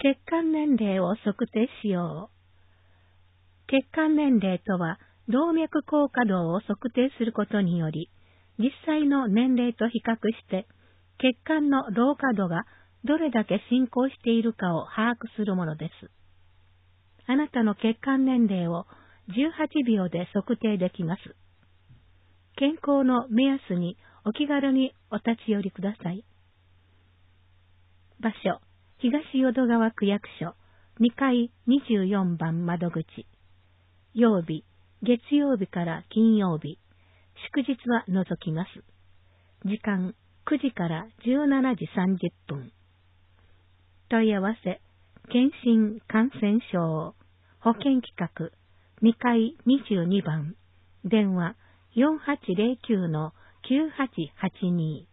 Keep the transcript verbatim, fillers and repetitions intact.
血管年齢を測定しよう。血管年齢とは、動脈硬化度を測定することにより、実際の年齢と比較して、血管の老化度がどれだけ進行しているかを把握するものです。あなたの血管年齢をじゅうはちびょうで測定できます。健康の目安にお気軽にお立ち寄りください。場所、東淀川区役所にかいにじゅうよんばん窓口。曜日、月曜日から金曜日。祝日は除きます。時間、くじからじゅうしちじさんじゅっぷん。問い合わせ、検診感染症、保健企画、にかいにじゅうにばん。電話、よんはちゼロきゅうのきゅうはちはちに。